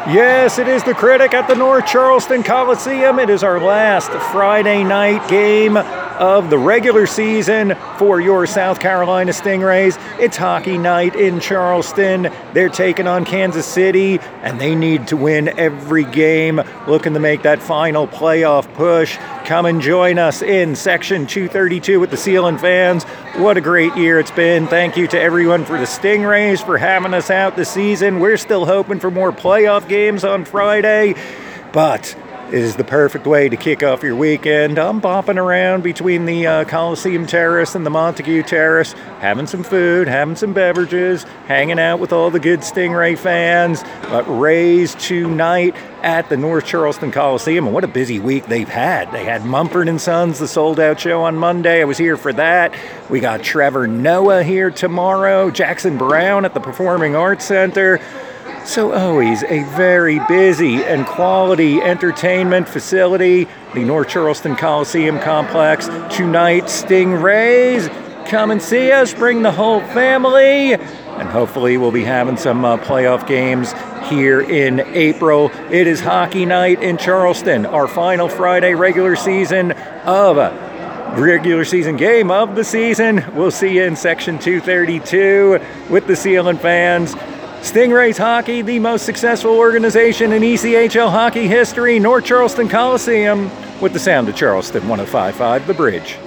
Yes, it is the Critic at the North Charleston Coliseum. It is our last Friday night game of the regular season for your South Carolina Stingrays. It's hockey night in Charleston. They're taking on Kansas City, and they need to win every game, looking to make that final playoff push. Come and join us in Section 232 with the Sealand fans. What a great year it's been. Thank you to everyone for the Stingrays for having us out this season. We're still hoping for more playoff games on Friday, but it is the perfect way to kick off your weekend. I'm bopping around between the Coliseum Terrace and the Montague Terrace, having some food, having some beverages, hanging out with all the good Stingray fans. But Rays tonight at the North Charleston Coliseum, and what a busy week they've had. They had Mumford & Sons, the sold-out show on Monday. I was here for that. We got Trevor Noah here tomorrow, Jackson Browne at the Performing Arts Center. So always a very busy and quality entertainment facility, the North Charleston Coliseum Complex. Tonight, Stingrays, come and see us, bring the whole family, and hopefully we'll be having some playoff games here in April. It is hockey night in Charleston, our final Friday regular season game of the season. We'll see you in Section 232 with the Sealand fans. Stingrays Hockey, the most successful organization in ECHL hockey history, North Charleston Coliseum, with the sound of Charleston 105.5 The Bridge.